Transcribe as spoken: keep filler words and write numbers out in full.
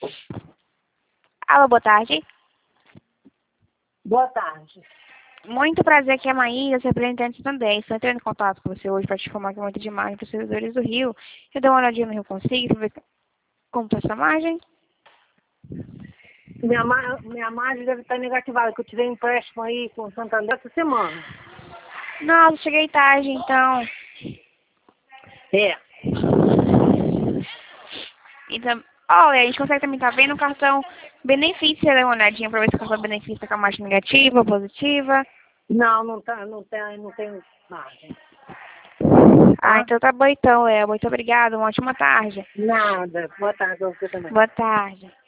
Alô, boa tarde. Boa tarde. Muito prazer, aqui é a Maíra, sou representante também. Estou entrando em contato com você hoje para te informar que muito de margem para os servidores do Rio. Eu dei uma olhadinha no Rio Consigo para ver como está essa margem. Minha, ma minha margem deve estar negativada, que eu tirei empréstimo aí com o Santander essa semana. Nossa, cheguei tarde, então. É. Então, olha, a gente consegue também estar vendo o cartão benefício. Você dá uma olhadinha para ver se o cartão benefício está com a margem negativa ou positiva. Não, não, tá, não, tem, não tem margem. Ah, Tá? então tá bom então, Léo. Muito obrigada, uma ótima tarde. Nada. Boa tarde a você também. Boa tarde.